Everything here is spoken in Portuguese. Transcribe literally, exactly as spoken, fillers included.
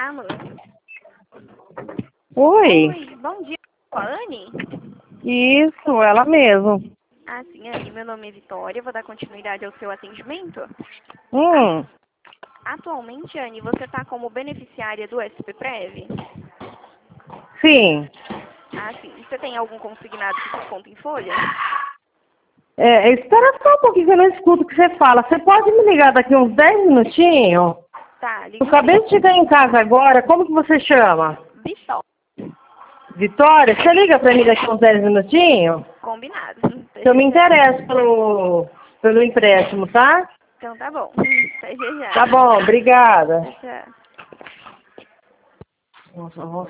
Alô? Oi. Oi, bom dia. Com a Anne? Isso, ela mesmo. Ah, sim, Anne. Meu nome é Vitória. Vou dar continuidade ao seu atendimento. Hum, Atualmente, Anne, você está como beneficiária do S P Prev? sim. Ah, sim. Você tem algum consignado que desconta em folha? É, espera só um pouquinho que eu não escuto o que você fala. Você pode me ligar daqui uns dez minutinhos? Tá, Eu ligo acabei de sim. chegar em casa agora. Como que você chama? Vitória. Vitória? Você liga pra mim daqui uns dez minutinhos? Combinado. Que eu me Até já. interesso pelo, pelo empréstimo, tá? Então tá bom. Até já. Tá bom, obrigada. Tchau, tchau. Nossa,